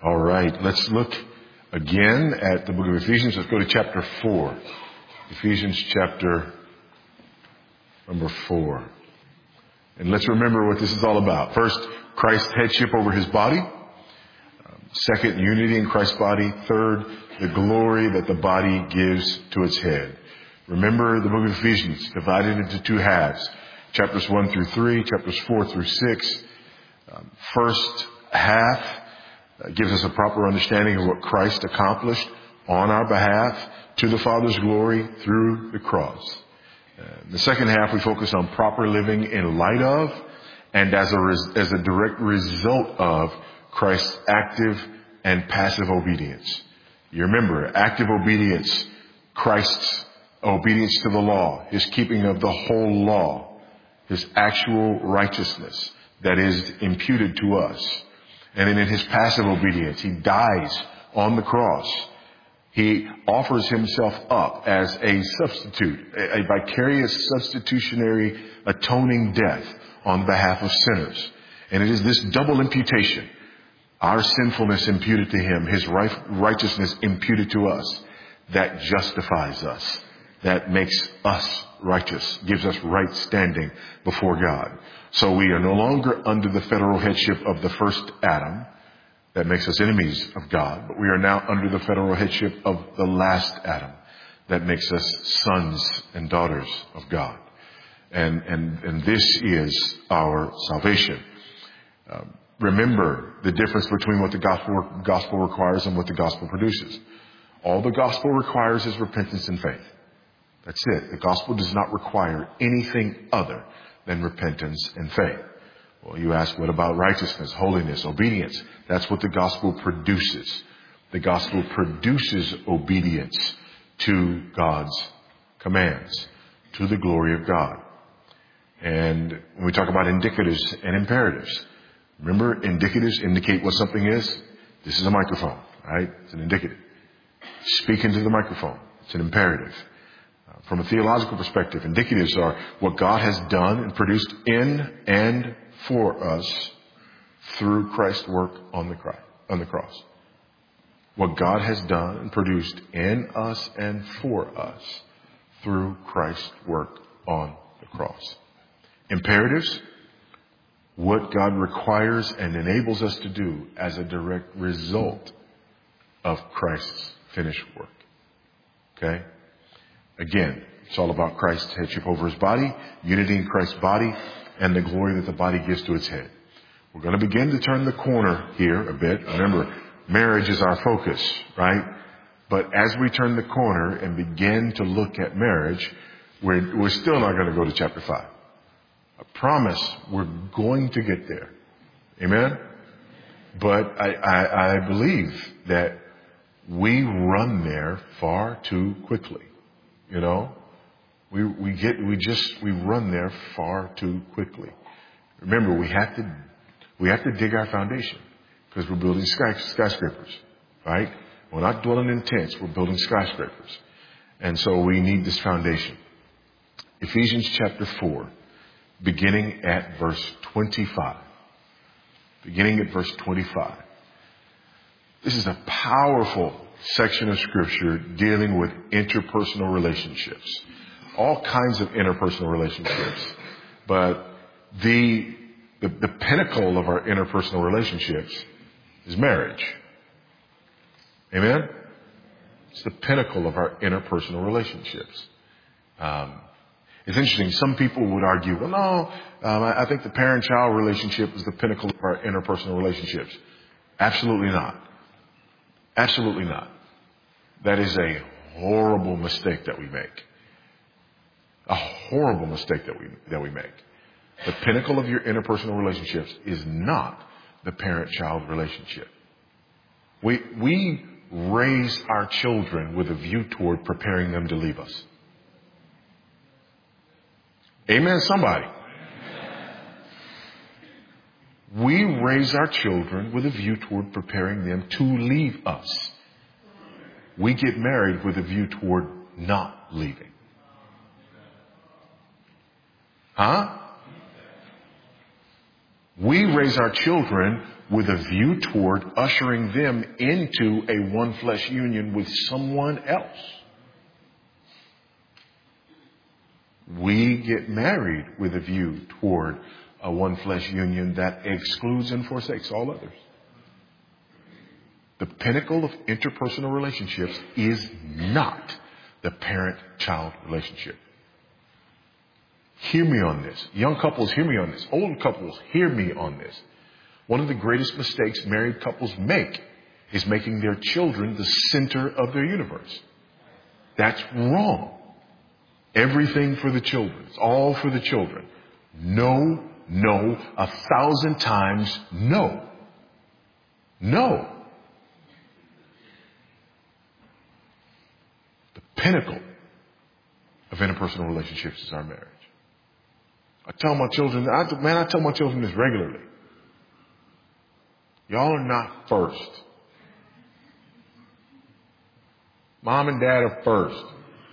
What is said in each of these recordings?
All right, let's look again at the book of Ephesians. Let's go to chapter 4. Ephesians chapter number 4. And let's remember what this is all about. First, Christ's headship over his body. Second, unity in Christ's body. Third, the glory that the body gives to its head. Remember the book of Ephesians divided into two halves. Chapters 1 through 3, chapters 4 through 6. First half gives us a proper understanding of what Christ accomplished on our behalf to the Father's glory through the cross. The second half we focus on proper living in light of and as a direct result of Christ's active and passive obedience. You remember, active obedience, Christ's obedience to the law, his keeping of the whole law, his actual righteousness that is imputed to us. And then in his passive obedience, he dies on the cross. He offers himself up as a substitute, a vicarious substitutionary atoning death on behalf of sinners. And it is this double imputation, our sinfulness imputed to him, his righteousness imputed to us, that justifies us, that makes us righteous, gives us right standing before God. So we are no longer under the federal headship of the first Adam that makes us enemies of God, but we are now under the federal headship of the last Adam that makes us sons and daughters of God. And this is our salvation. Remember the difference between what the gospel requires and what the gospel produces. All the gospel requires is repentance and faith. That's it. The gospel does not require anything other than repentance and faith. Well, you ask, what about righteousness, holiness, obedience? That's what the gospel produces. The gospel produces obedience to God's commands, to the glory of God. And when we talk about indicatives and imperatives, remember, indicatives indicate what something is. This is a microphone, right? It's an indicative. Speak into the microphone. It's an imperative. From a theological perspective, indicatives are what God has done and produced in and for us through Christ's work on the cross. What God has done and produced in us and for us through Christ's work on the cross. Imperatives, what God requires and enables us to do as a direct result of Christ's finished work. Okay? Again, it's all about Christ's headship over his body, unity in Christ's body, and the glory that the body gives to its head. We're going to begin to turn the corner here a bit. Remember, marriage is our focus, right? But as we turn the corner and begin to look at marriage, we're still not going to go to chapter 5. I promise we're going to get there. Amen? But I believe that we run there far too quickly. You know, we run there far too quickly. Remember, we have to dig our foundation because we're building skyscrapers, right? We're not dwelling in tents. We're building skyscrapers. And so we need this foundation. Ephesians chapter 4, beginning at verse 25. Beginning at verse 25. This is a powerful section of scripture dealing with interpersonal relationships. All kinds of interpersonal relationships. But the pinnacle of our interpersonal relationships is marriage. Amen? It's the pinnacle of our interpersonal relationships. It's interesting. Some people would argue, well, no, I think the parent-child relationship is the pinnacle of our interpersonal relationships. Absolutely not. Absolutely not. That is a horrible mistake that we make. A horrible mistake that we make. The pinnacle of your interpersonal relationships is not the parent-child relationship. We raise our children with a view toward preparing them to leave us. Amen, somebody. We raise our children with a view toward preparing them to leave us. We get married with a view toward not leaving. Huh? We raise our children with a view toward ushering them into a one flesh union with someone else. We get married with a view toward a one flesh union that excludes and forsakes all others. The pinnacle of interpersonal relationships is not the parent-child relationship. Hear me on this. Young couples, hear me on this. Old couples, hear me on this. One of the greatest mistakes married couples make is making their children the center of their universe. That's wrong. Everything for the children. It's all for the children. No, 1,000 times no. No. The pinnacle of interpersonal relationships is our marriage. I tell my children this regularly. Y'all are not first. Mom and dad are first.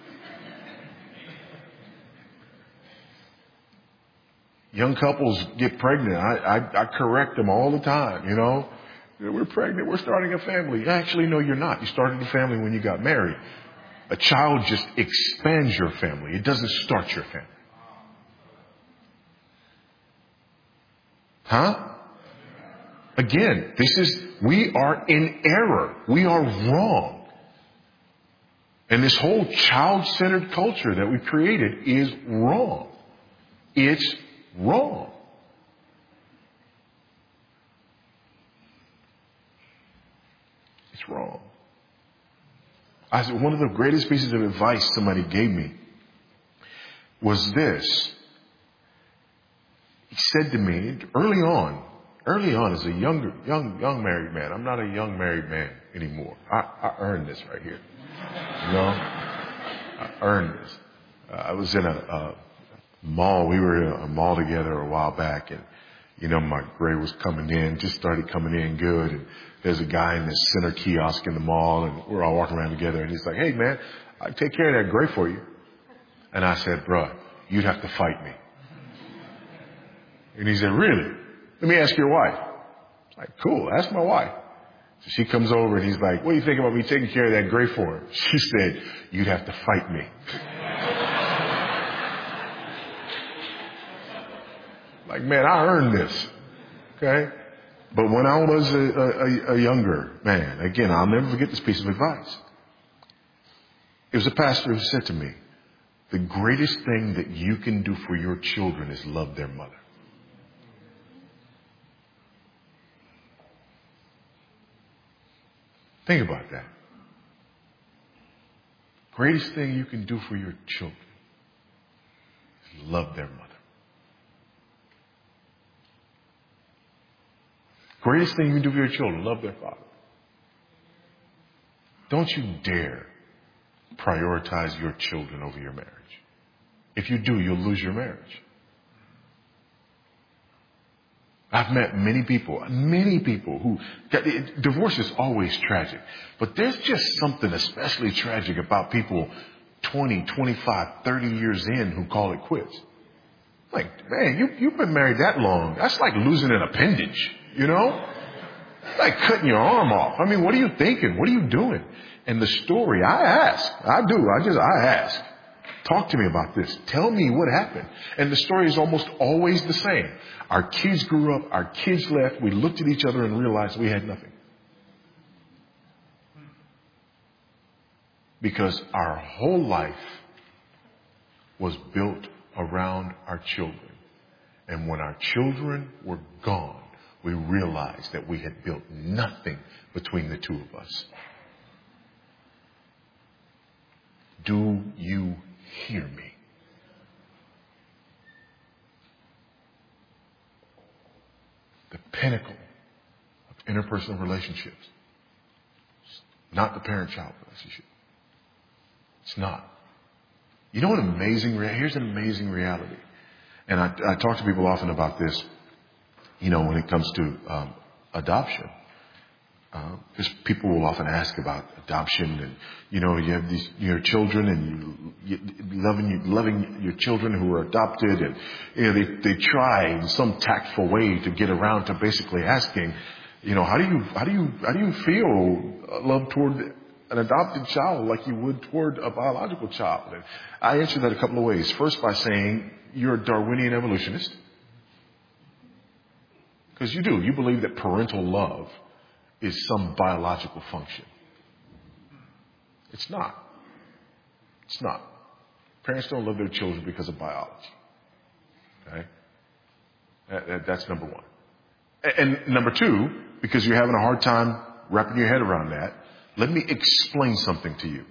Young couples get pregnant. I correct them all the time, you know. We're pregnant. We're starting a family. Actually, no, you're not. You started a family when you got married. A child just expands your family. It doesn't start your family. Huh? Again, we are in error. We are wrong. And this whole child-centered culture that we created is wrong. It's wrong. It's wrong. One of the greatest pieces of advice somebody gave me was this. He said to me early on as a young married man. I'm not a young married man anymore. I earned this right here. You know? I earned this. I was in a mall. We were in a mall together a while back, and you know, my gray was just started coming in good, and there's a guy in this center kiosk in the mall, and we're all walking around together, and he's like, "Hey man, I take care of that gray for you." And I said, "Bruh, you'd have to fight me." And he said, "Really? Let me ask your wife." I was like, "Cool, ask my wife." So she comes over and he's like, "What do you think about me taking care of that gray for him?" She said, "You'd have to fight me." Like, man, I earned this. Okay? But when I was a younger man, again, I'll never forget this piece of advice. It was a pastor who said to me, "The greatest thing that you can do for your children is love their mother." Think about that. Greatest thing you can do for your children is love their mother. Greatest thing you can do for your children, love their father. Don't you dare prioritize your children over your marriage. If you do, you'll lose your marriage. I've met many people who, divorce is always tragic, but there's just something especially tragic about people 20, 25, 30 years in who call it quits. Like, man, you've been married that long. That's like losing an appendage, you know? Like cutting your arm off. I mean, what are you thinking? What are you doing? And the story, I ask. Talk to me about this. Tell me what happened. And the story is almost always the same. Our kids grew up. Our kids left. We looked at each other and realized we had nothing. Because our whole life was built around our children. And when our children were gone, we realized that we had built nothing between the two of us. Do you hear me? The pinnacle of interpersonal relationships. It's not the parent-child relationship. It's not. You know what here's an amazing reality. And I talk to people often about this, you know, when it comes to adoption. Because people will often ask about adoption, and you know, you have your children, and you loving your children who are adopted, and you know they try in some tactful way to get around to basically asking, How do you feel love toward an adopted child like you would toward a biological child? And I answered that a couple of ways. First, by saying you're a Darwinian evolutionist. Because you do. You believe that parental love is some biological function. It's not. It's not. Parents don't love their children because of biology. Okay? That's number one. And number two, because you're having a hard time wrapping your head around that, let me explain something to you.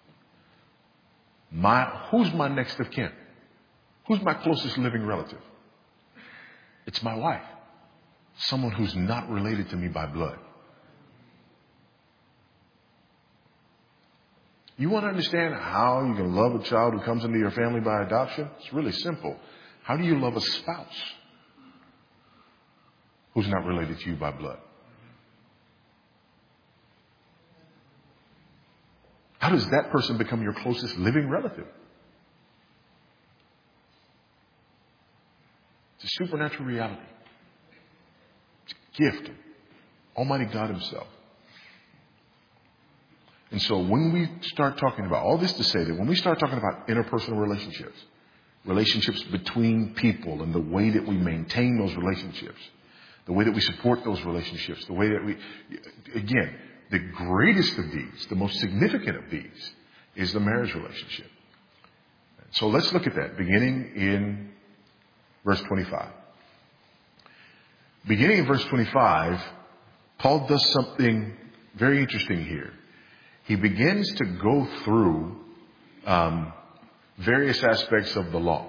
Who's my next of kin? Who's my closest living relative? It's my wife. Someone who's not related to me by blood. You want to understand how you can love a child who comes into your family by adoption? It's really simple. How do you love a spouse who's not related to you by blood? How does that person become your closest living relative? It's a supernatural reality. It's a gift of Almighty God Himself. And so when we start talking about all this to say that when we start talking about interpersonal relationships between people and the way that we maintain those relationships, the way that we support those relationships, the way that again, the greatest of these, the most significant of these is the marriage relationship. So let's look at that beginning in verse 25. Beginning in verse 25, Paul does something very interesting here. He begins to go through various aspects of the law.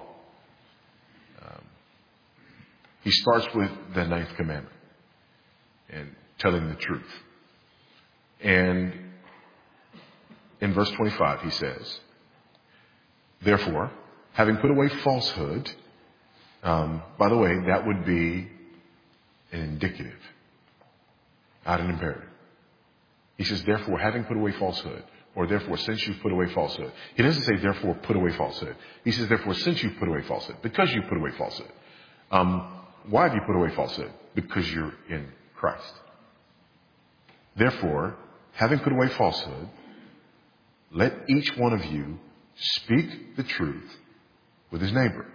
He starts with the 9th commandment and telling the truth. And in verse 25, he says, therefore, having put away falsehood, by the way, that would be an indicative, not an imperative. He says, therefore, having put away falsehood, or therefore, since you've put away falsehood. He doesn't say, therefore, put away falsehood. He says, therefore, since you've put away falsehood, because you've put away falsehood. Why have you put away falsehood? Because you're in Christ. Therefore, having put away falsehood, let each one of you speak the truth with his neighbor.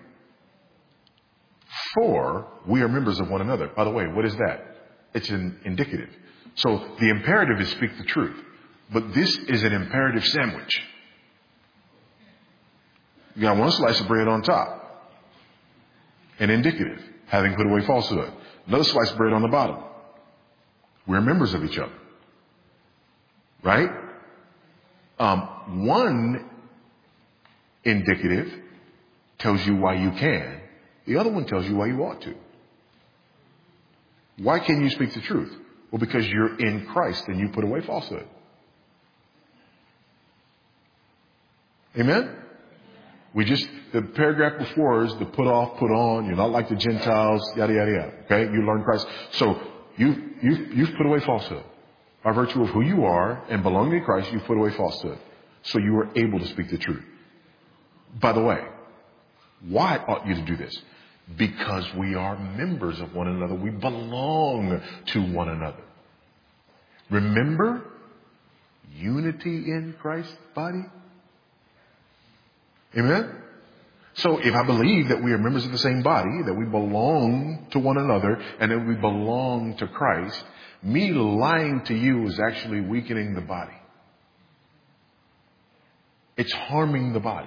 For we are members of one another. By the way, what is that? It's an indicative. So the imperative is speak the truth. But this is an imperative sandwich. You got one slice of bread on top. An indicative, having put away falsehood. Another slice of bread on the bottom. We're members of each other. Right? One indicative tells you why you can. The other one tells you why you ought to. Why can you speak the truth? Well, because you're in Christ and you put away falsehood. Amen? The paragraph before is the put off, put on. You're not like the Gentiles, yada, yada, yada. Okay? You learn Christ. So you've put away falsehood. By virtue of who you are and belonging to Christ, you've put away falsehood. So you are able to speak the truth. By the way, why ought you to do this? Because we are members of one another. We belong to one another. Remember, unity in Christ's body. Amen? So if I believe that we are members of the same body, that we belong to one another, and that we belong to Christ, me lying to you is actually weakening the body. It's harming the body.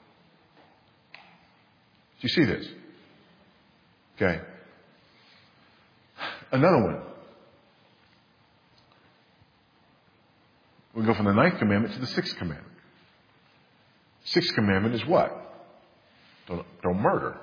Do you see this? Okay. Another one. We go from the 9th commandment to the 6th commandment. 6th commandment is what? Don't murder.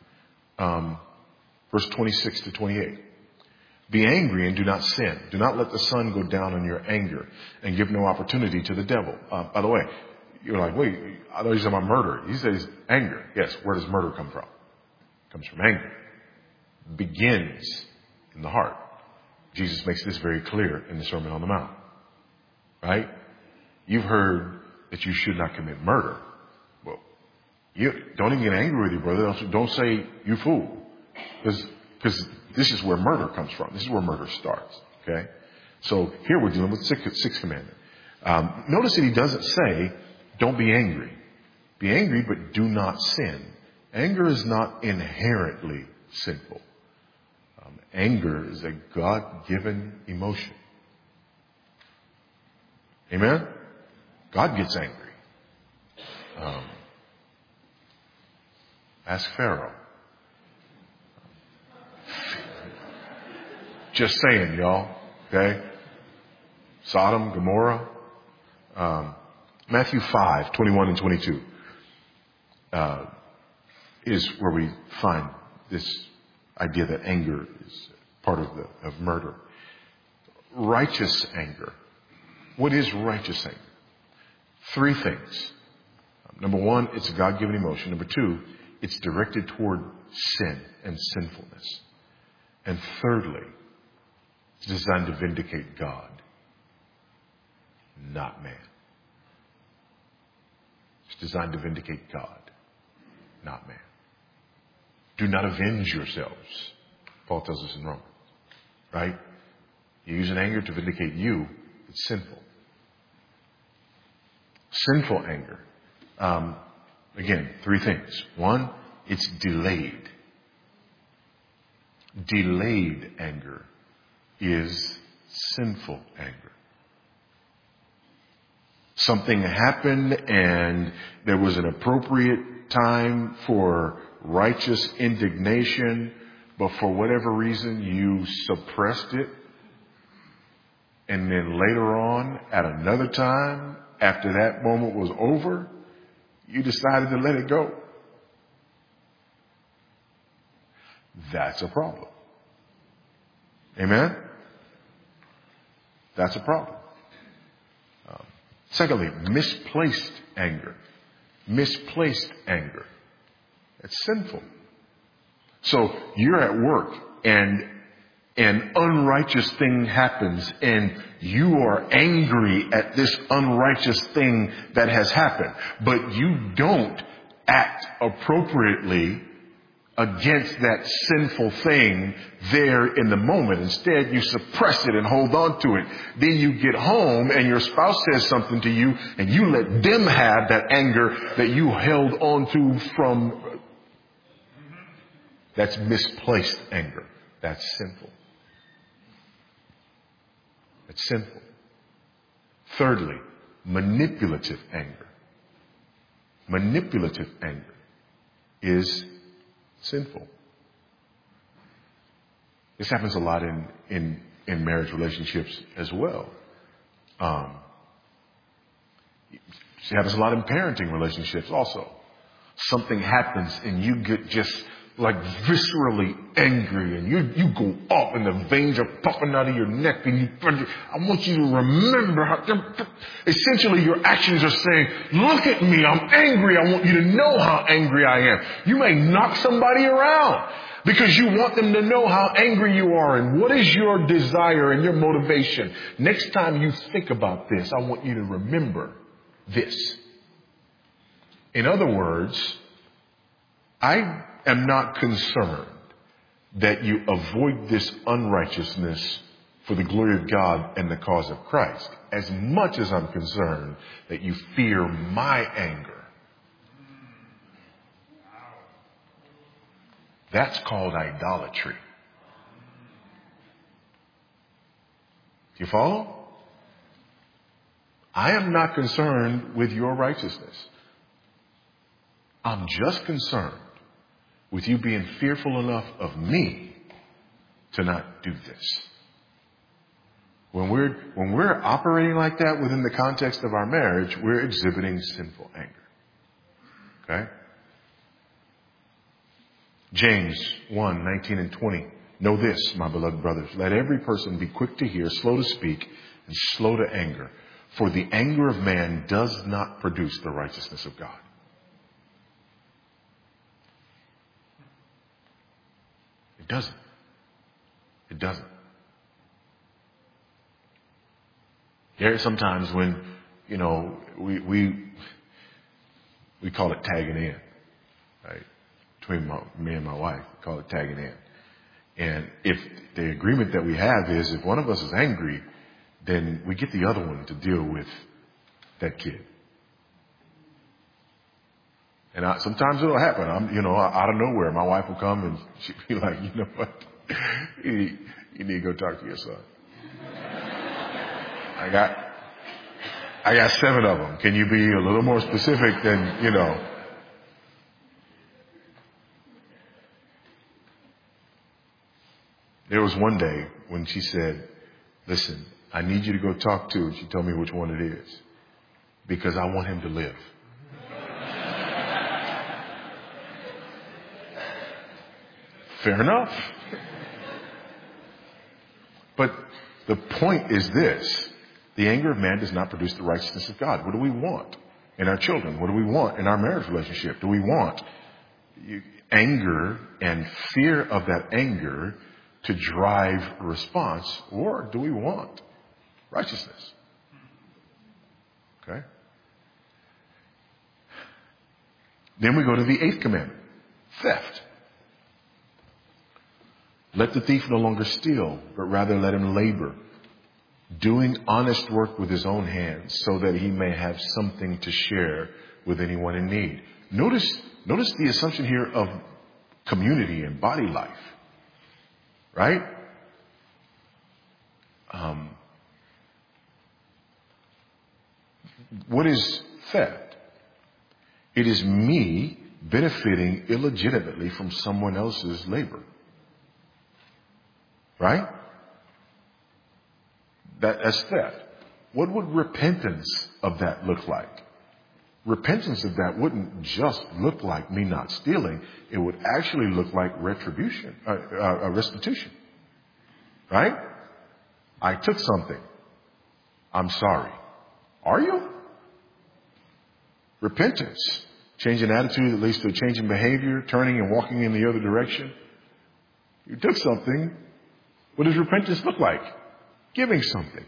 Verse 26 to 28. Be angry and do not sin. Do not let the sun go down on your anger and give no opportunity to the devil. By the way, you're like, wait, I thought you said about murder. He says anger. Yes, where does murder come from? It comes from anger. Begins in the heart. Jesus makes this very clear in the Sermon on the Mount. Right? You've heard that you should not commit murder. Well, you don't even get angry with your brother. Don't say, you fool. Because this is where murder comes from. This is where murder starts. Okay? So here we're dealing with sixth commandment. Notice that he doesn't say, don't be angry. Be angry, but do not sin. Anger is not inherently sinful. Anger is a God-given emotion. Amen? God gets angry. Ask Pharaoh. Just saying, y'all. Okay? Sodom, Gomorrah. Matthew 5, 21 and 22 is where we find this idea that anger is part of murder. Righteous anger. What is righteous anger? Three things. Number one, it's a God-given emotion. Number two, it's directed toward sin and sinfulness. And thirdly, it's designed to vindicate God, not man. It's designed to vindicate God, not man. Do not avenge yourselves, Paul tells us in Romans. Right? You use an anger to vindicate you, it's sinful. Sinful anger. Again, three things. One, it's delayed. Delayed anger is sinful anger. Something happened and there was an appropriate time for righteous indignation, but for whatever reason you suppressed it. And then later on, at another time, after that moment was over, you decided to let it go. That's a problem. Amen? That's a problem. Secondly, misplaced anger. Misplaced anger. It's sinful. So you're at work and an unrighteous thing happens and you are angry at this unrighteous thing that has happened, but you don't act appropriately against that sinful thing there in the moment. Instead, you suppress it and hold on to it. Then you get home and your spouse says something to you and you let them have that anger that you held on to from. That's misplaced anger. That's sinful. It's sinful. Thirdly, manipulative anger. Manipulative anger is sinful. This happens a lot in marriage relationships as well. It happens a lot in parenting relationships also. Something happens and you get just like viscerally angry and you go up and the veins are popping out of your neck and I want you to remember how essentially your actions are saying, look at me, I'm angry. I want you to know how angry I am. You may knock somebody around because you want them to know how angry you are and what is your desire and your motivation. Next time you think about this, I want you to remember this. In other words, I am not concerned that you avoid this unrighteousness for the glory of God and the cause of Christ, as much as I'm concerned that you fear my anger. That's called idolatry. Do you follow? I am not concerned with your righteousness. I'm just concerned with you being fearful enough of me to not do this. When we're operating like that within the context of our marriage, we're exhibiting sinful anger. Okay? James 1, 19 and 20. Know this, my beloved brothers. Let every person be quick to hear, slow to speak, and slow to anger. For the anger of man does not produce the righteousness of God. It doesn't. It doesn't. There are sometimes when, we call it tagging in, right? Between me and my wife, we call it tagging in. And if the agreement that we have is if one of us is angry, then we get the other one to deal with that kid. And sometimes it'll happen. Out of nowhere, my wife will come and she'll be like, you know what? You need to go talk to your son. I got 7 of them. Can you be a little more specific than, There was one day when she said, listen, I need you to go talk to, and she told me which one it is, because I want him to live. Fair enough. But the point is this. The anger of man does not produce the righteousness of God. What do we want in our children? What do we want in our marriage relationship? Do we want anger and fear of that anger to drive a response, or do we want righteousness? Okay. Then we go to the 8th commandment, theft. Let the thief no longer steal, but rather let him labor, doing honest work with his own hands, so that he may have something to share with anyone in need. Notice the assumption here of community and body life. Right? What is theft? It is me benefiting illegitimately from someone else's labor. Right? That's theft. What would repentance of that look like? Repentance of that wouldn't just look like me not stealing. It would actually look like restitution. Right? I took something. I'm sorry. Are you? Repentance. Change in attitude that leads to a change in behavior, turning and walking in the other direction. You took something. What does repentance look like? Giving something.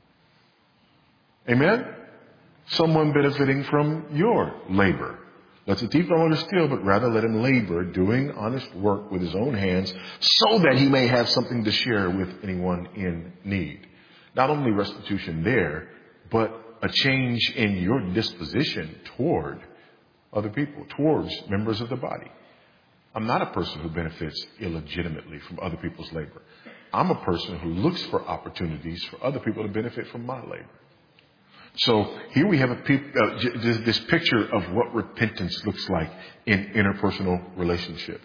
Amen? Someone benefiting from your labor. Let the thief no longer steal, but rather let him labor, doing honest work with his own hands, so that he may have something to share with anyone in need. Not only restitution there, but a change in your disposition toward other people, towards members of the body. I'm not a person who benefits illegitimately from other people's labor. I'm a person who looks for opportunities for other people to benefit from my labor. So here we have this picture of what repentance looks like in interpersonal relationships.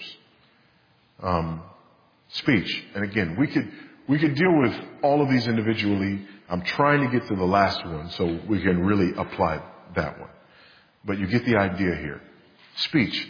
Speech. And again, we could deal with all of these individually. I'm trying to get to the last one so we can really apply that one. But you get the idea here. Speech.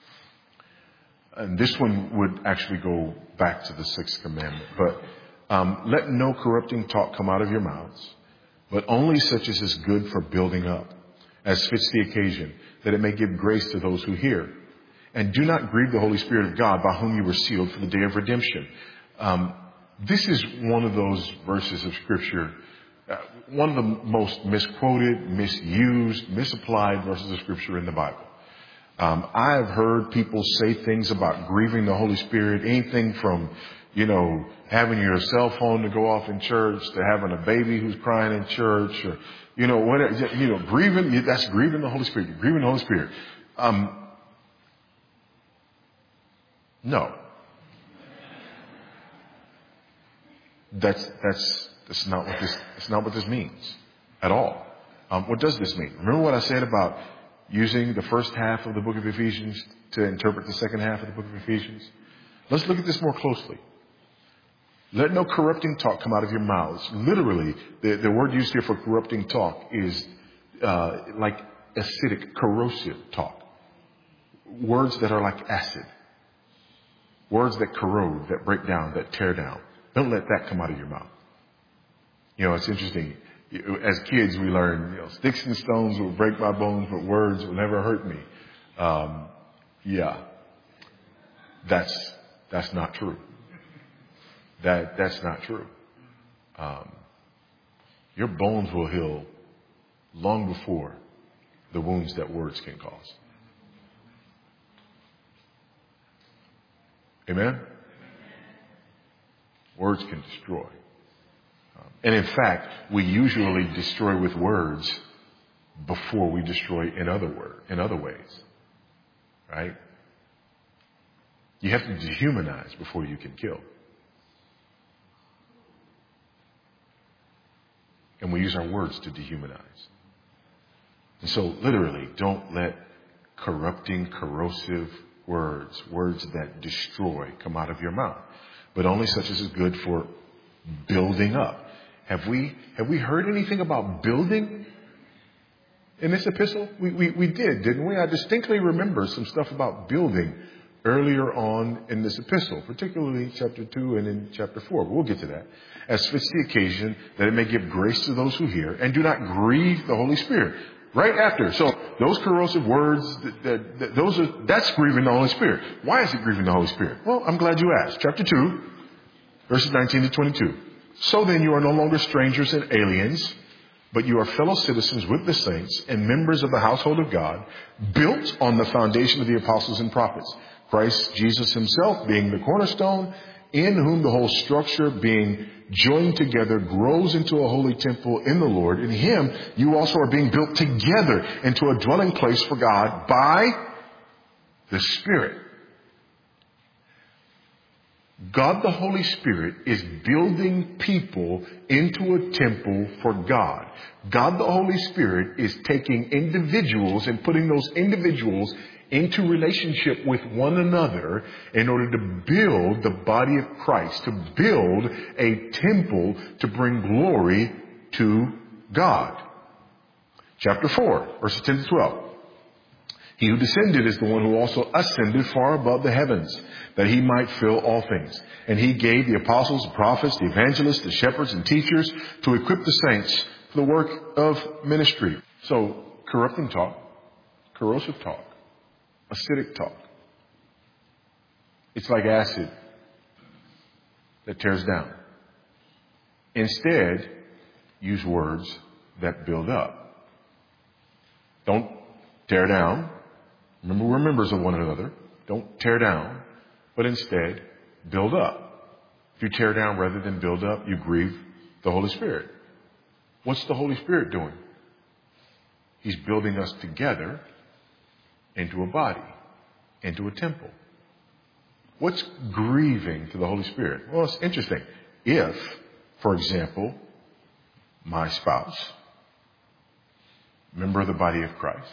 And this one would actually go back to the 6th commandment. But let no corrupting talk come out of your mouths, but only such as is good for building up, as fits the occasion, that it may give grace to those who hear. And do not grieve the Holy Spirit of God, by whom you were sealed for the day of redemption. This is one of those verses of Scripture, one of the most misquoted, misused, misapplied verses of Scripture in the Bible. I have heard people say things about grieving the Holy Spirit, anything from, having your cell phone to go off in church, to having a baby who's crying in church, or, whatever, grieving, that's grieving the Holy Spirit. You're grieving the Holy Spirit. No. That's not what this means at all. What does this mean? Remember what I said about using the first half of the book of Ephesians to interpret the second half of the book of Ephesians? Let's look at this more closely. Let no corrupting talk come out of your mouths. Literally, the word used here for corrupting talk is like acidic, corrosive talk. Words that are like acid. Words that corrode, that break down, that tear down. Don't let that come out of your mouth. It's interesting. As kids, we learn, sticks and stones will break my bones, but words will never hurt me. That's not true. That's not true. Your bones will heal long before the wounds that words can cause. Amen? Words can destroy. And in fact, we usually destroy with words before we destroy in other ways. Right? You have to dehumanize before you can kill. And we use our words to dehumanize. And so literally, don't let corrupting, corrosive words that destroy, come out of your mouth. But only such as is good for building up. Have we heard anything about building in this epistle? We did, didn't we? I distinctly remember some stuff about building earlier on in this epistle, particularly chapter 2 and in chapter 4. We'll get to that. As fits the occasion, that it may give grace to those who hear, and do not grieve the Holy Spirit. Right after. So those corrosive words, that's grieving the Holy Spirit. Why is it grieving the Holy Spirit? Well, I'm glad you asked. Chapter 2, verses 19 to 22. So then you are no longer strangers and aliens, but you are fellow citizens with the saints and members of the household of God, built on the foundation of the apostles and prophets, Christ Jesus himself being the cornerstone, in whom the whole structure being joined together grows into a holy temple in the Lord. In him you also are being built together into a dwelling place for God by the Spirit. God the Holy Spirit is building people into a temple for God. God the Holy Spirit is taking individuals and putting those individuals into relationship with one another in order to build the body of Christ, to build a temple to bring glory to God. Chapter 4, verses 10 to 12. He who descended is the one who also ascended far above the heavens, that he might fill all things. And he gave the apostles, the prophets, the evangelists, the shepherds, and teachers to equip the saints for the work of ministry. So, corrupting talk, corrosive talk, acidic talk. It's like acid that tears down. Instead, use words that build up. Don't tear down. Remember, we're members of one another. Don't tear down, but instead build up. If you tear down rather than build up, you grieve the Holy Spirit. What's the Holy Spirit doing? He's building us together into a body, into a temple. What's grieving to the Holy Spirit? Well, it's interesting. If, for example, my spouse, member of the body of Christ,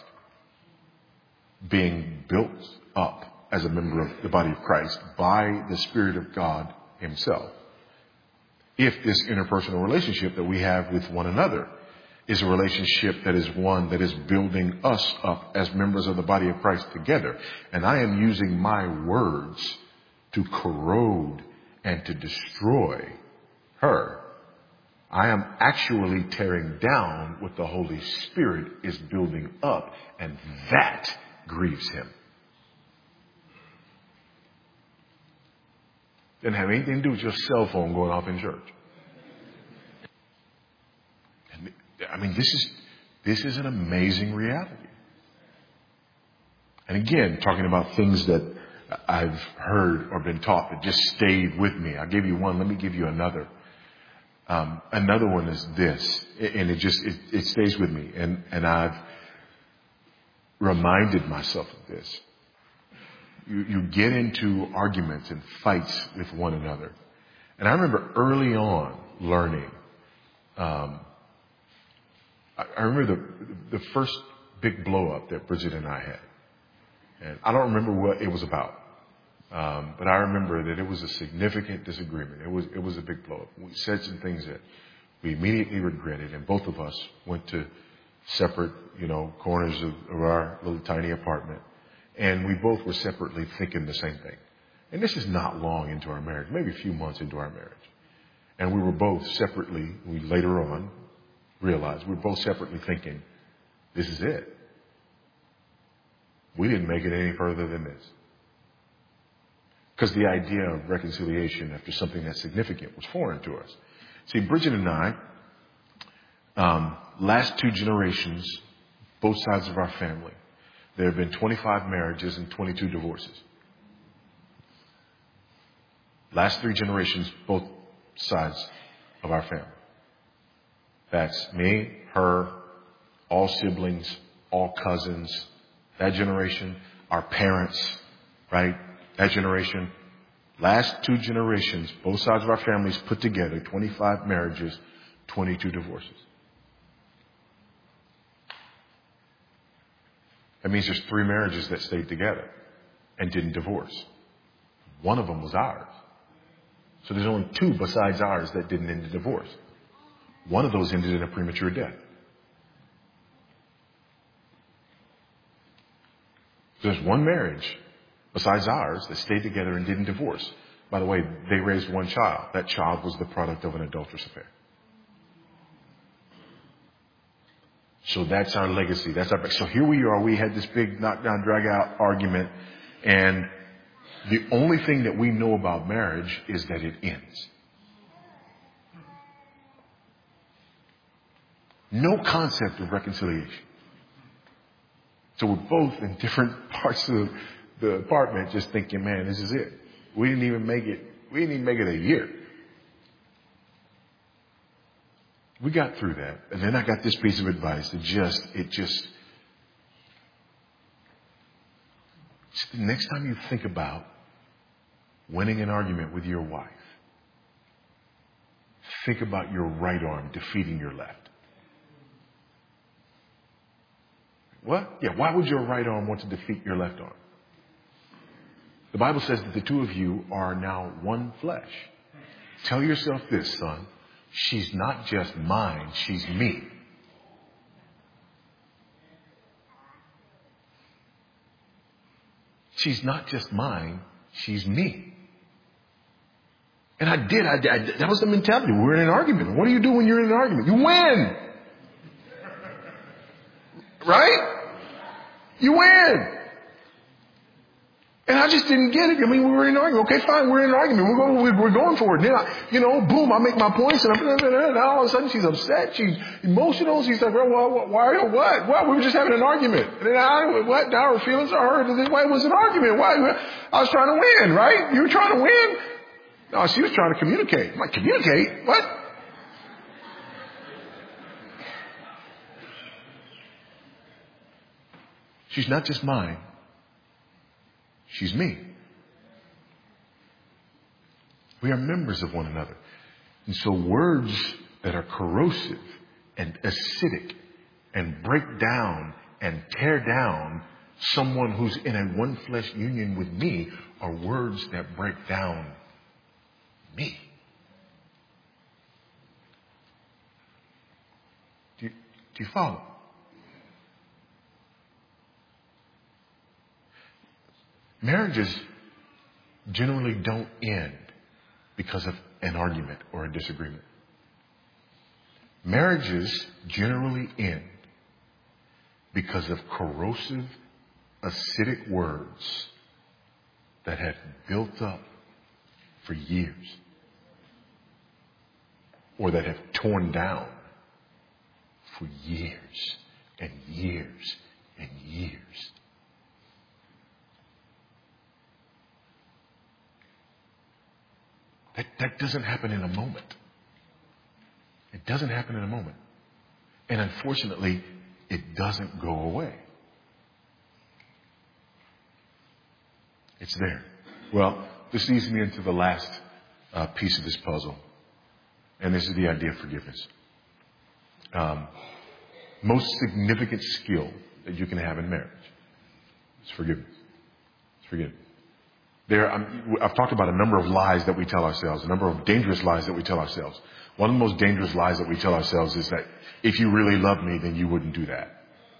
being built up as a member of the body of Christ by the Spirit of God himself, if this interpersonal relationship that we have with one another is a relationship that is one that is building us up as members of the body of Christ together, and I am using my words to corrode and to destroy her, I am actually tearing down what the Holy Spirit is building up, and that grieves him. Didn't have anything to do with your cell phone going off in church. And, I mean, this is an amazing reality. And again, talking about things that I've heard or been taught that just stayed with me. I gave you one. Let me give you another. Another one is this, and it stays with me. And I've reminded myself of this. You get into arguments and fights with one another. And I remember early on learning, I remember the first big blow up that Bridget and I had. And I don't remember what it was about. But I remember that it was a significant disagreement. It was a big blow up. We said some things that we immediately regretted, and both of us went to separate, corners of our little tiny apartment. And we both were separately thinking the same thing. And this is not long into our marriage, maybe a few months into our marriage. And we were both separately, we later on realized, we were both separately thinking, this is it. We didn't make it any further than this. Because the idea of reconciliation after something that's significant was foreign to us. See, Bridget and I, last 2 generations, both sides of our family, there have been 25 marriages and 22 divorces. Last 3 generations, both sides of our family. That's me, her, all siblings, all cousins, that generation, our parents, right? That generation. Last 2 generations, both sides of our families put together, 25 marriages, 22 divorces. That means there's 3 marriages that stayed together and didn't divorce. One of them was ours. So there's only 2 besides ours that didn't end in divorce. One of those ended in a premature death. There's 1 marriage besides ours that stayed together and didn't divorce. By the way, they raised 1 child. That child was the product of an adulterous affair. So that's our legacy. So here we are. We had this big knockdown, drag out argument. And the only thing that we know about marriage is that it ends. No concept of reconciliation. So we're both in different parts of the apartment just thinking, man, this is it. We didn't even make it a year. We got through that. And then I got this piece of advice that just the next time you think about winning an argument with your wife, think about your right arm defeating your left. What? Yeah, why would your right arm want to defeat your left arm? The Bible says that the 2 of you are now one flesh. Tell yourself this, son. She's not just mine, she's me. She's not just mine, she's me. And I did. That was the mentality. We were in an argument. What do you do when you're in an argument? You win. Right? You win. And I just didn't get it. I mean, we were in an argument. Okay, fine, we're in an argument. We're going for it. Then boom, I make my points, and all of a sudden she's upset. She's emotional. She's like, well, why? What? Well, we were just having an argument. And then now her feelings are hurt. Why it was an argument? Why? I was trying to win, right? You were trying to win? No, she was trying to communicate. I'm like, communicate? What? She's not just mine. She's me. We are members of one another. And so words that are corrosive and acidic and break down and tear down someone who's in a one flesh union with me are words that break down me. Do you follow? Marriages generally don't end because of an argument or a disagreement. Marriages generally end because of corrosive, acidic words that have built up for years, or that have torn down for years and years and years. That doesn't happen in a moment. It doesn't happen in a moment. And unfortunately, it doesn't go away. It's there. Well, this leads me into the last piece of this puzzle. And this is the idea of forgiveness. Most significant skill that you can have in marriage is forgiveness. It's forgiveness. I've talked about a number of lies that we tell ourselves, a number of dangerous lies that we tell ourselves. One of the most dangerous lies that we tell ourselves is that if you really love me, then you wouldn't do that.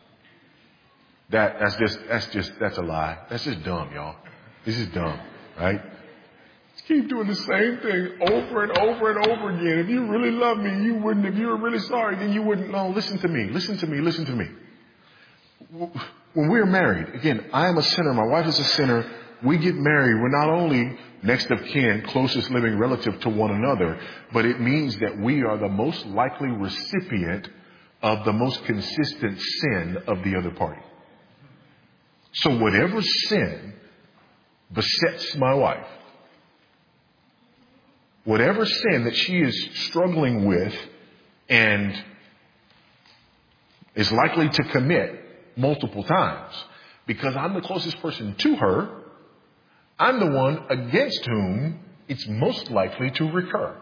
That's a lie. That's just dumb, y'all. This is dumb, right? Just keep doing the same thing over and over and over again. If you really love me, you wouldn't. If you were really sorry, then you wouldn't. No, listen to me. Listen to me. Listen to me. When we're married, again, I am a sinner. My wife is a sinner. We get married. We're not only next of kin, closest living relative to one another, but it means that we are the most likely recipient of the most consistent sin of the other party. So whatever sin besets my wife, whatever sin that she is struggling with and is likely to commit multiple times, because I'm the closest person to her, I'm the one against whom it's most likely to recur.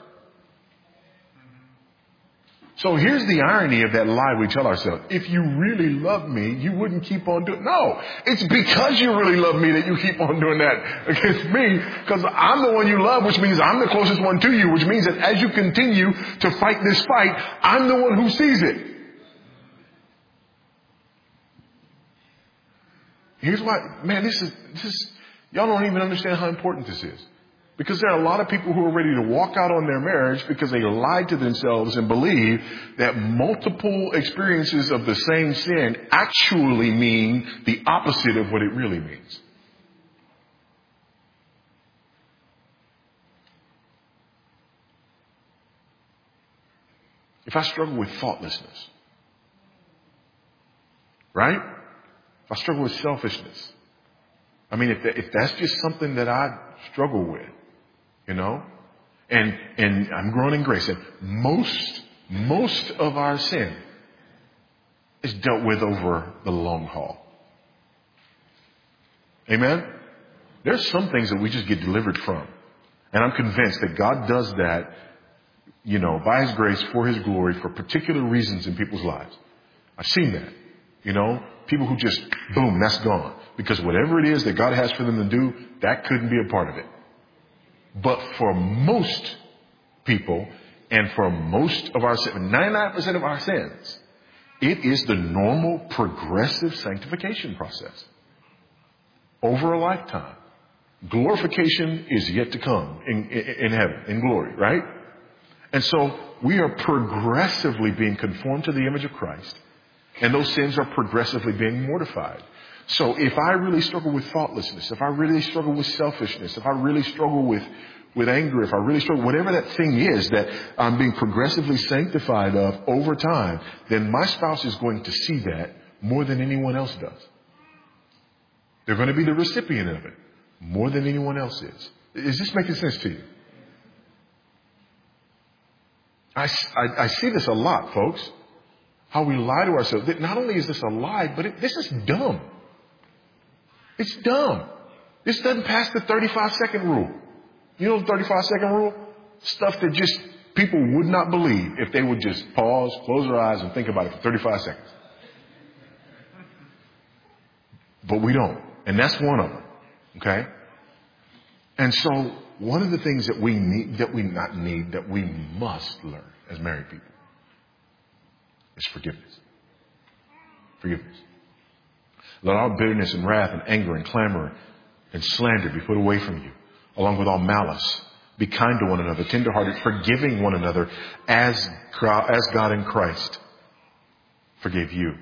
So here's the irony of that lie we tell ourselves. If you really love me, you wouldn't keep on doing. No, it's because you really love me that you keep on doing that against me, because I'm the one you love, which means I'm the closest one to you, which means that as you continue to fight this fight, I'm the one who sees it. Here's why, man, this is, y'all don't even understand how important this is. Because there are a lot of people who are ready to walk out on their marriage because they lied to themselves and believe that multiple experiences of the same sin actually mean the opposite of what it really means. If I struggle with thoughtlessness, right? If I struggle with selfishness, I mean, if that's just something that I struggle with, you know, and I'm growing in grace, and most of our sin is dealt with over the long haul. Amen? There's some things that we just get delivered from. And I'm convinced that God does that, you know, by His grace, for His glory, for particular reasons in people's lives. I've seen that. You know, people who just, boom, that's gone. Because whatever it is that God has for them to do, that couldn't be a part of it. But for most people, and for most of our sins, 99% of our sins, it is the normal progressive sanctification process over a lifetime. Glorification is yet to come in heaven, in glory, right? And so we are progressively being conformed to the image of Christ, and those sins are progressively being mortified. So if I really struggle with thoughtlessness, if I really struggle with selfishness, if I really struggle with anger, if I really struggle, whatever that thing is that I'm being progressively sanctified of over time, then my spouse is going to see that more than anyone else does. They're going to be the recipient of it more than anyone else is. Is this making sense to you? I see this a lot, folks. How we lie to ourselves. Not only is this a lie, but this is dumb. It's dumb. This doesn't pass the 35-second rule. You know the 35-second rule? Stuff that just people would not believe if they would just pause, close their eyes, and think about it for 35 seconds. But we don't. And that's one of them. Okay? And so one of the things that we need, that we must learn as married people is forgiveness. Forgiveness. Let all bitterness and wrath and anger and clamor and slander be put away from you, along with all malice. Be kind to one another, tenderhearted, forgiving one another as God in Christ forgave you.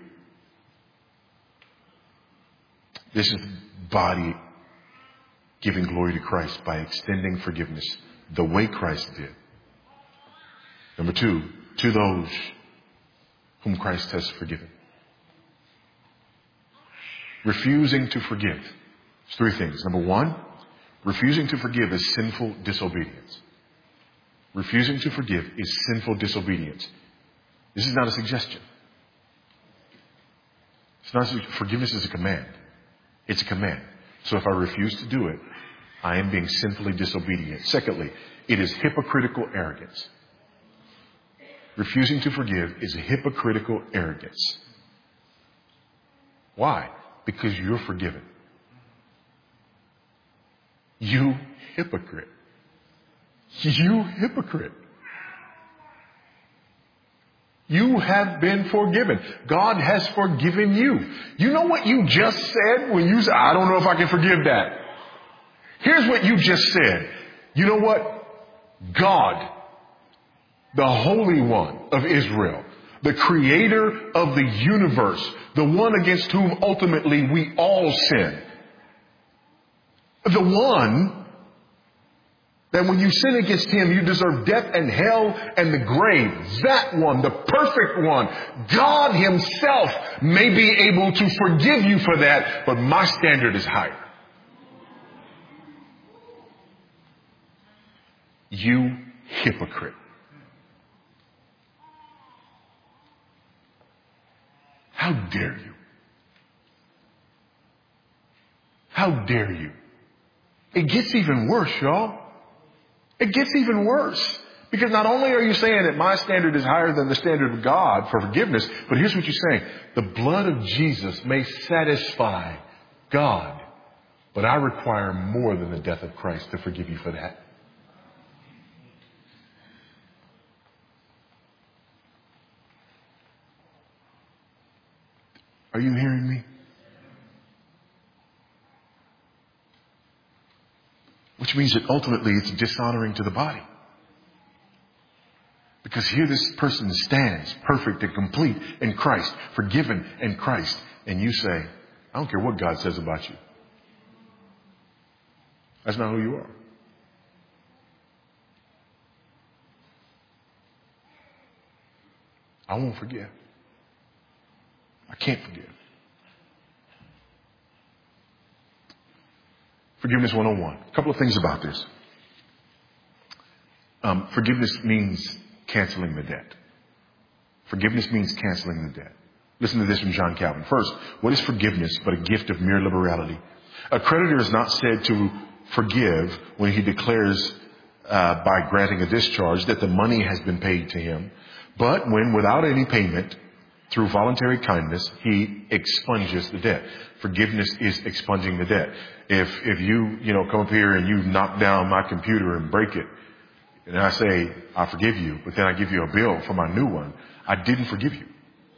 This is body giving glory to Christ by extending forgiveness the way Christ did. Number two, to those whom Christ has forgiven. Refusing to forgive. There's three things. Number one, refusing to forgive is sinful disobedience. Refusing to forgive is sinful disobedience. This is not a suggestion. It's not. Forgiveness is a command. It's a command. So if I refuse to do it, I am being sinfully disobedient. Secondly, it is hypocritical arrogance. Refusing to forgive is a hypocritical arrogance. Why? Because you're forgiven. You hypocrite. You hypocrite. You have been forgiven. God has forgiven you. You know what you just said when you said, I don't know if I can forgive that. Here's what you just said. You know what? God, the Holy One of Israel, the creator of the universe, the one against whom ultimately we all sin, the one that when you sin against him, you deserve death and hell and the grave. That one, the perfect one, God himself may be able to forgive you for that, but my standard is higher. You hypocrite. How dare you? How dare you? It gets even worse, y'all. It gets even worse. Because not only are you saying that my standard is higher than the standard of God for forgiveness, but here's what you're saying. The blood of Jesus may satisfy God, but I require more than the death of Christ to forgive you for that. Are you hearing me? Which means that ultimately it's dishonoring to the body. Because here this person stands perfect and complete in Christ, forgiven in Christ. And you say, I don't care what God says about you. That's not who you are. I won't forgive. I can't forgive. Forgiveness 101. A couple of things about this. Forgiveness means canceling the debt. Forgiveness means canceling the debt. Listen to this from John Calvin. First, what is forgiveness but a gift of mere liberality? A creditor is not said to forgive when he declares by granting a discharge that the money has been paid to him, but when without any payment, through voluntary kindness, he expunges the debt. Forgiveness is expunging the debt. If you come up here and you knock down my computer and break it, and I say, I forgive you, but then I give you a bill for my new one, I didn't forgive you.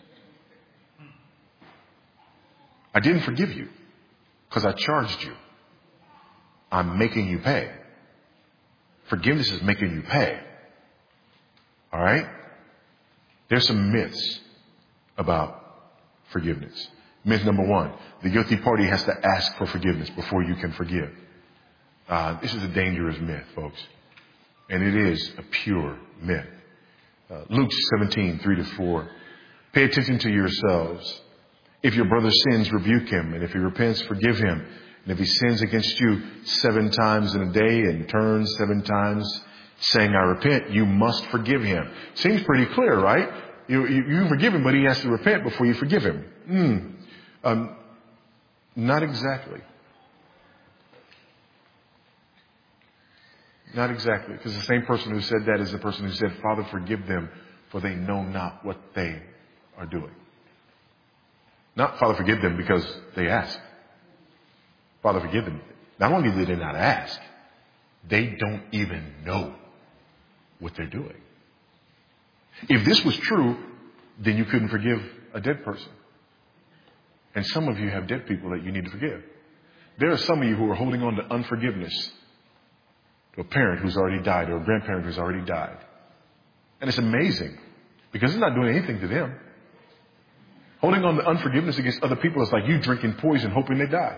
I didn't forgive you because I charged you. I'm making you pay. Forgiveness is making you pay. All right? There's some myths about forgiveness. Myth number one, the guilty party has to ask for forgiveness before you can forgive. This is a dangerous myth, folks. And it is a pure myth. Luke 17:3-4. Pay attention to yourselves. If your brother sins, rebuke him. And if he repents, forgive him. And if he sins against you 7 times in a day and turns 7 times saying, I repent, you must forgive him. Seems pretty clear, right? You forgive him, but he has to repent before you forgive him. Not exactly. Not exactly. Because the same person who said that is the person who said, Father, forgive them, for they know not what they are doing. Not, Father, forgive them because they ask. Father, forgive them. Not only did they not ask, they don't even know what they're doing. If this was true, then you couldn't forgive a dead person. And some of you have dead people that you need to forgive. There are some of you who are holding on to unforgiveness to a parent who's already died or a grandparent who's already died. And it's amazing because it's not doing anything to them. Holding on to unforgiveness against other people is like you drinking poison hoping they die.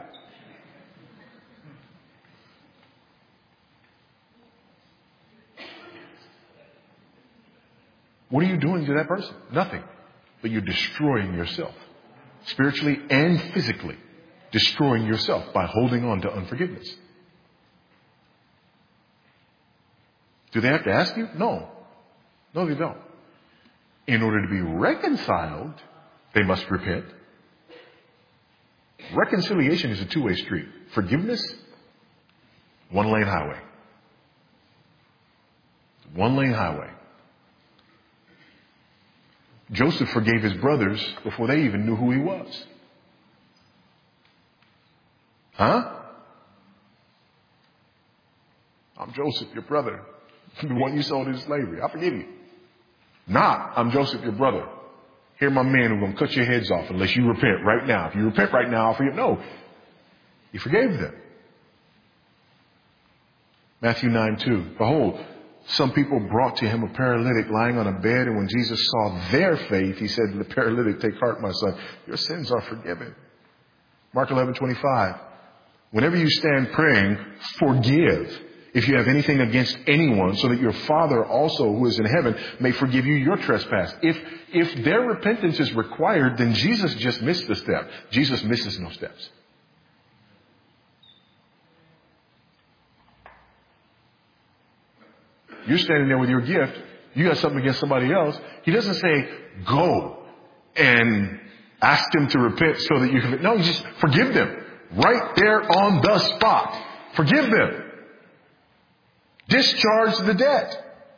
What are you doing to that person? Nothing. But you're destroying yourself. Spiritually and physically. Destroying yourself by holding on to unforgiveness. Do they have to ask you? No. No, they don't. In order to be reconciled, they must repent. Reconciliation is a two-way street. Forgiveness, one-lane highway. One-lane highway. Joseph forgave his brothers before they even knew who he was. Huh? I'm Joseph, your brother, the one you sold into slavery. I forgive you. Not, I'm Joseph, your brother. Here my man who's going to cut your heads off unless you repent right now. If you repent right now, I'll forgive. No. He forgave them. Matthew 9:2. Behold, some people brought to him a paralytic lying on a bed, and when Jesus saw their faith, he said to the paralytic, take heart, my son, your sins are forgiven. Mark 11:25. Whenever you stand praying, forgive if you have anything against anyone, so that your Father also who is in heaven may forgive you your trespass. If their repentance is required, then Jesus just missed the step. Jesus misses no steps. You're standing there with your gift. You got something against somebody else. He doesn't say, go and ask them to repent so that you can. No, just forgive them. Right there on the spot. Forgive them. Discharge the debt.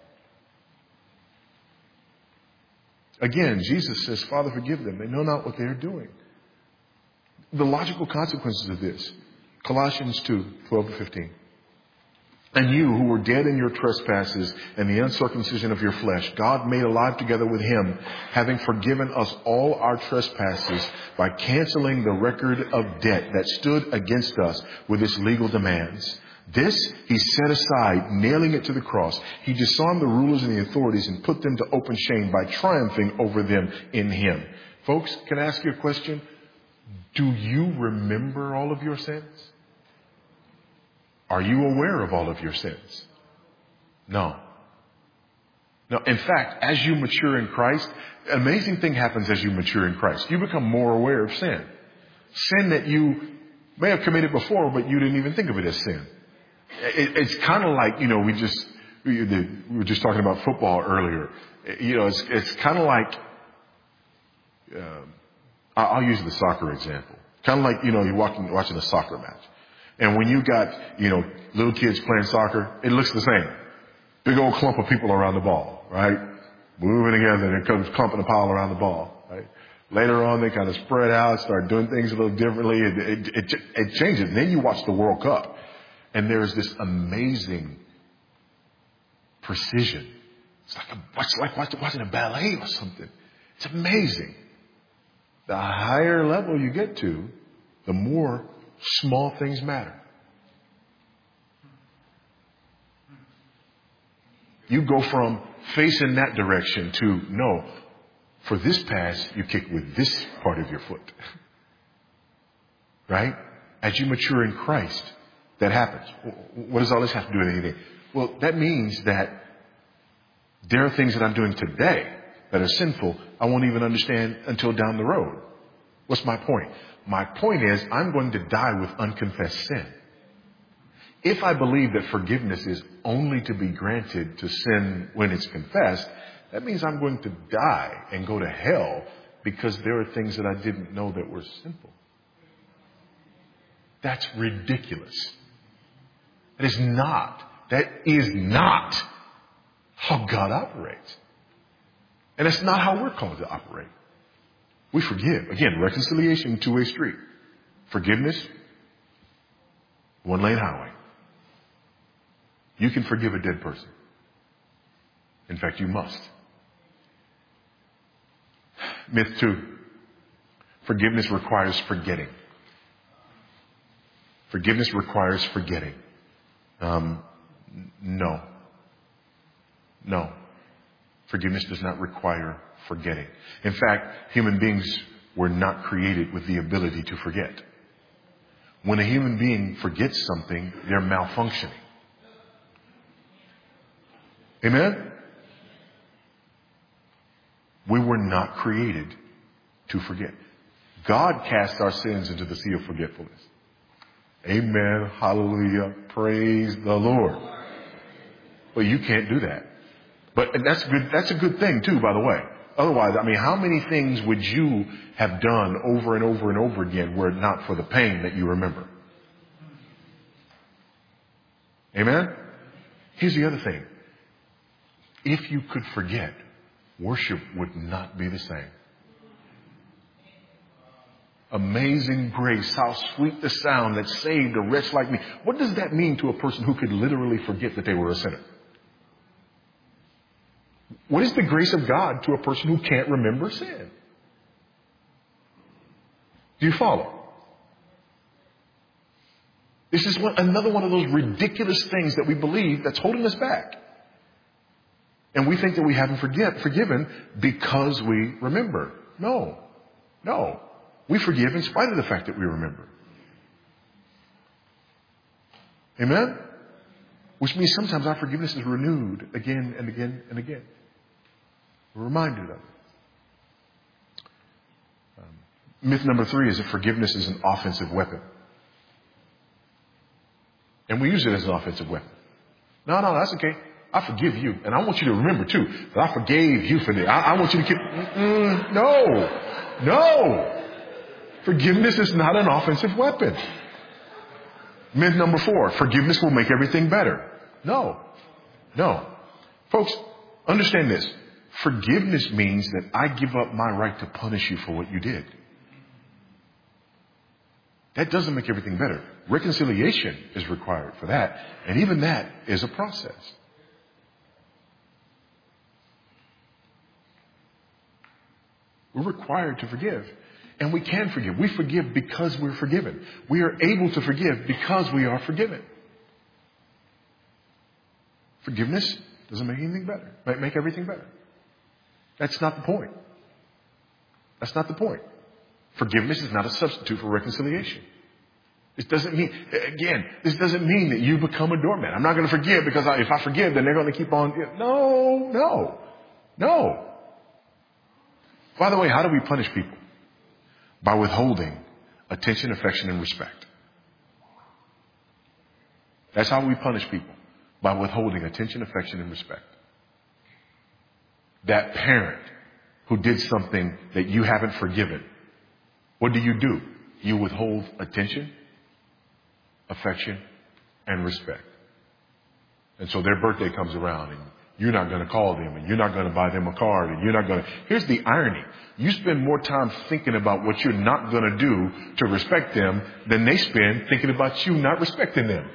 Again, Jesus says, Father, forgive them. They know not what they are doing. The logical consequences of this. Colossians 2:12-15. And you who were dead in your trespasses and the uncircumcision of your flesh, God made alive together with him, having forgiven us all our trespasses by canceling the record of debt that stood against us with its legal demands. This he set aside, nailing it to the cross. He disarmed the rulers and the authorities and put them to open shame by triumphing over them in him. Folks, can I ask you a question? Do you remember all of your sins? Are you aware of all of your sins? No. No. In fact, as you mature in Christ, an amazing thing happens as you mature in Christ. You become more aware of sin. Sin that you may have committed before, but you didn't even think of it as sin. It's kind of like, we were just talking about football earlier. It's kind of like, I'll use the soccer example. Kind of like, you're watching a soccer match. And when you got, little kids playing soccer, it looks the same. Big old clump of people around the ball, right? Moving together and it comes clumping a pile around the ball, right? Later on, they kind of spread out, start doing things a little differently. It changes. Then you watch the World Cup. And there's this amazing precision. It's like watching a ballet or something. It's amazing. The higher level you get to, the more small things matter. You go from facing that direction to, no, for this pass, you kick with this part of your foot. Right? As you mature in Christ, that happens. What does all this have to do with anything? Well, that means that there are things that I'm doing today that are sinful I won't even understand until down the road. What's my point? My point is I'm going to die with unconfessed sin. If I believe that forgiveness is only to be granted to sin when it's confessed, that means I'm going to die and go to hell because there are things that I didn't know that were sinful. That's ridiculous. That is not how God operates. And it's not how we're called to operate. We forgive. Again, reconciliation, two-way street. Forgiveness, one-lane highway. You can forgive a dead person. In fact, you must. Myth 2. Forgiveness requires forgetting. Forgiveness requires forgetting. No. Forgiveness does not require forgetting. In fact, human beings were not created with the ability to forget. When a human being forgets something, they're malfunctioning. Amen? We were not created to forget. God cast our sins into the sea of forgetfulness. Amen. Hallelujah. Praise the Lord. But you can't do that. But that's good. That's a good thing too, by the way. Otherwise, how many things would you have done over and over and over again were it not for the pain that you remember? Amen? Here's the other thing. If you could forget, worship would not be the same. Amazing grace, how sweet the sound that saved a wretch like me. What does that mean to a person who could literally forget that they were a sinner? What is the grace of God to a person who can't remember sin? Do you follow? This is another one of those ridiculous things that we believe that's holding us back. And we think that we haven't forgiven because we remember. No. We forgive in spite of the fact that we remember. Amen? Which means sometimes our forgiveness is renewed again and again and again. We're reminded of it. Myth number 3 is that forgiveness is an offensive weapon. And we use it as an offensive weapon. No, that's okay. I forgive you. And I want you to remember too, that I forgave you for this. I want you to keep, no. Forgiveness is not an offensive weapon. Myth number 4, forgiveness will make everything better. No. Folks, understand this. Forgiveness means that I give up my right to punish you for what you did. That doesn't make everything better. Reconciliation is required for that. And even that is a process. We're required to forgive. And we can forgive. We forgive because we're forgiven. We are able to forgive because we are forgiven. Forgiveness doesn't make anything better. Might make everything better. That's not the point. That's not the point. Forgiveness is not a substitute for reconciliation. This doesn't mean that you become a doormat. I'm not going to forgive because if I forgive, then they're going to keep on. No. By the way, how do we punish people? By withholding attention, affection, and respect. That's how we punish people. By withholding attention, affection, and respect. That parent who did something that you haven't forgiven, what do? You withhold attention, affection, and respect. And so their birthday comes around and you're not going to call them and you're not going to buy them a card and you're not going to. Here's the irony. You spend more time thinking about what you're not going to do to respect them than they spend thinking about you not respecting them.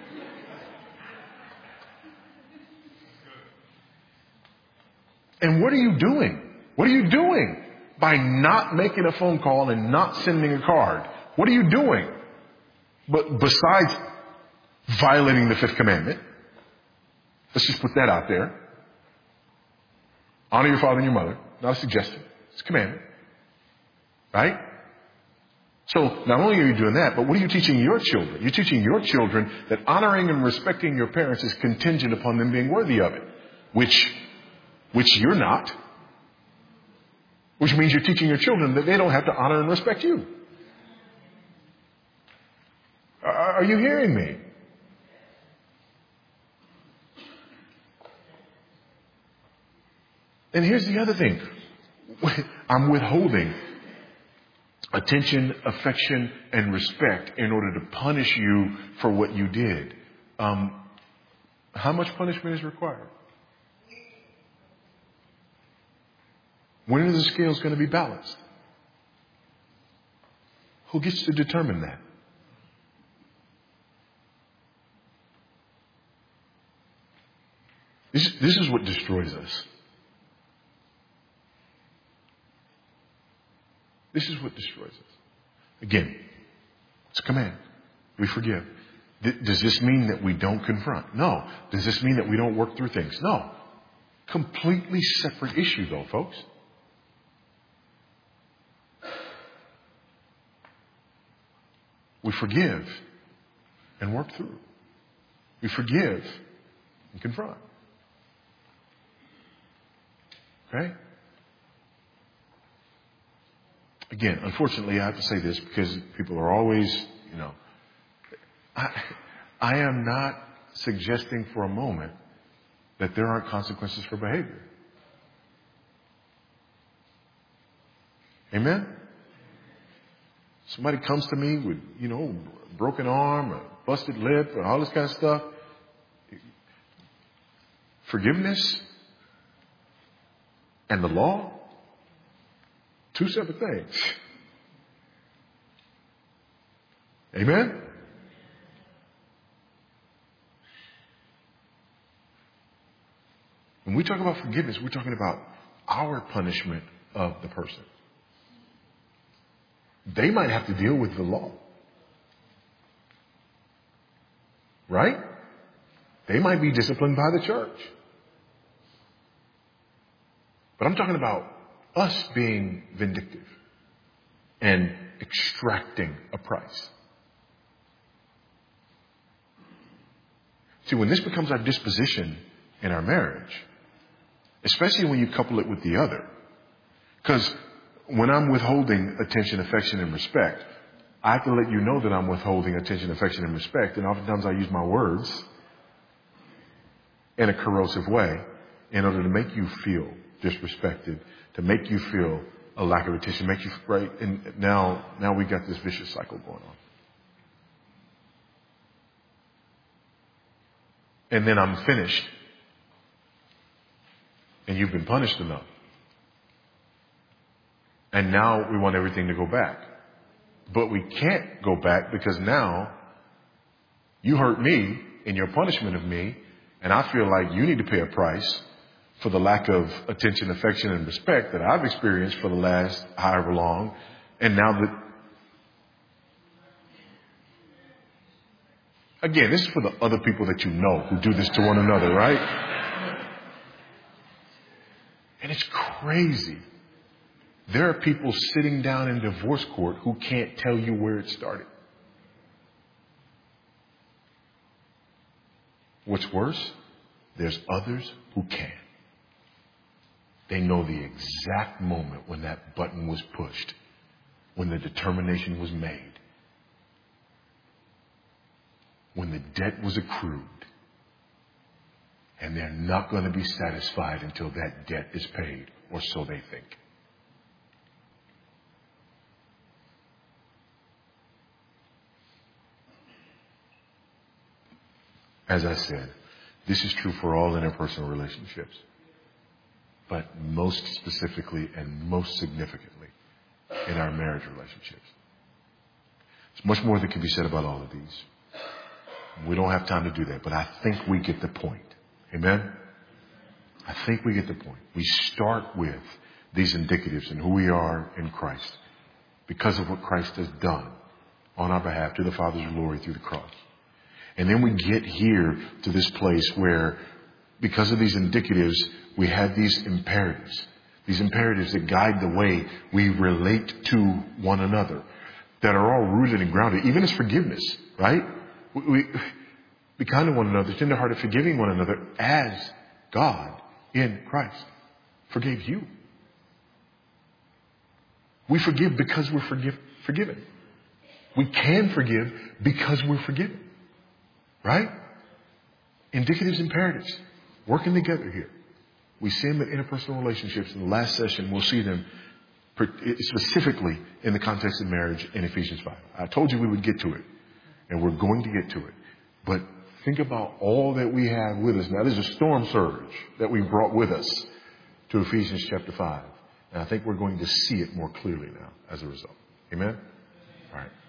And what are you doing? What are you doing by not making a phone call and not sending a card? What are you doing? But besides violating the 5th commandment, let's just put that out there. Honor your father and your mother. Not a suggestion. It's a commandment. Right? So not only are you doing that, but what are you teaching your children? You're teaching your children that honoring and respecting your parents is contingent upon them being worthy of it, which you're not. Which means you're teaching your children that they don't have to honor and respect you. Are you hearing me? And here's the other thing. I'm withholding attention, affection, and respect in order to punish you for what you did. How much punishment is required? When are the scales going to be balanced? Who gets to determine that? This is what destroys us. This is what destroys us. Again, it's a command. We forgive. Does this mean that we don't confront? No. Does this mean that we don't work through things? No. Completely separate issue though, folks. We forgive and work through. We forgive and confront. Okay? Again, unfortunately, I have to say this because people are always, I am not suggesting for a moment that there aren't consequences for behavior. Amen? Somebody comes to me with, a broken arm, a busted lip, and all this kind of stuff. Forgiveness and the law, 2 separate things. Amen? When we talk about forgiveness, we're talking about our punishment of the person. They might have to deal with the law. Right? They might be disciplined by the church. But I'm talking about us being vindictive and extracting a price. See, when this becomes our disposition in our marriage, especially when you couple it with the other, because when I'm withholding attention, affection, and respect, I have to let you know that I'm withholding attention, affection, and respect. And oftentimes I use my words. in a corrosive way in order to make you feel disrespected, to make you feel a lack of attention, make you, right? And now we got this vicious cycle going on. And then I'm finished. And you've been punished enough. And now we want everything to go back. But we can't go back because now you hurt me in your punishment of me. And I feel like you need to pay a price for the lack of attention, affection, and respect that I've experienced for the last however long. And now that, again, this is for the other people that you know who do this to one another, right? And it's crazy. There are people sitting down in divorce court who can't tell you where it started. What's worse, there's others who can. They know the exact moment when that button was pushed, when the determination was made, when the debt was accrued. And they're not going to be satisfied until that debt is paid, or so they think. As I said, this is true for all interpersonal relationships, but most specifically and most significantly in our marriage relationships. There's much more that can be said about all of these. We don't have time to do that, but I think we get the point. Amen? I think we get the point. We start with these indicatives and who we are in Christ because of what Christ has done on our behalf to the Father's glory through the cross. And then we get here to this place where, because of these indicatives, we have these imperatives that guide the way we relate to one another, that are all rooted and grounded, even as forgiveness, right? We be kind to one another, tenderhearted, forgiving one another as God in Christ forgave you. We forgive because we're forgiven. We can forgive because we're forgiven. Right? Indicatives, imperatives, working together here. We see them in interpersonal relationships. In the last session, we'll see them specifically in the context of marriage in Ephesians 5. I told you we would get to it, and we're going to get to it. But think about all that we have with us. Now, there's a storm surge that we brought with us to Ephesians chapter 5. And I think we're going to see it more clearly now as a result. Amen? All right.